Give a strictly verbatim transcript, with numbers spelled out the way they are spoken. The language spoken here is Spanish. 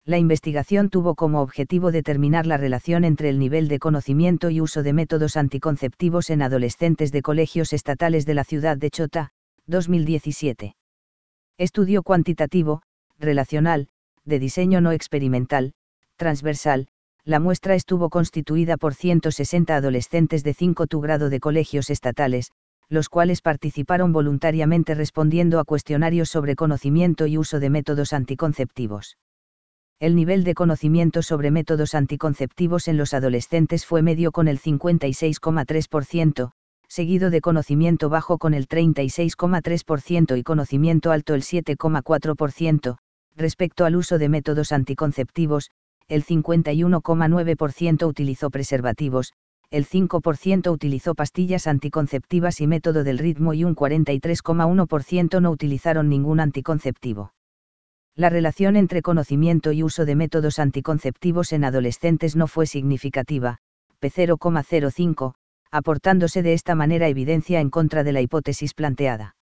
La investigación tuvo como objetivo determinar la relación entre el nivel de conocimiento y uso de métodos anticonceptivos en adolescentes de colegios estatales de la ciudad de Chota, dos mil diecisiete. Estudio cuantitativo, relacional, de diseño no experimental, transversal. La muestra estuvo constituida por ciento sesenta adolescentes de cinco tu grado de colegios estatales, los cuales participaron voluntariamente respondiendo a cuestionarios sobre conocimiento y uso de métodos anticonceptivos. El nivel de conocimiento sobre métodos anticonceptivos en los adolescentes fue medio con el cincuenta y seis coma tres por ciento, seguido de conocimiento bajo con el treinta y seis coma tres por ciento y conocimiento alto el siete coma cuatro por ciento. Respecto al uso de métodos anticonceptivos, el cincuenta y uno coma nueve por ciento utilizó preservativos, el cinco por ciento utilizó pastillas anticonceptivas y método del ritmo y un cuarenta y tres coma uno por ciento no utilizaron ningún anticonceptivo. La relación entre conocimiento y uso de métodos anticonceptivos en adolescentes no fue significativa, P cero coma cero cinco, aportándose de esta manera evidencia en contra de la hipótesis planteada.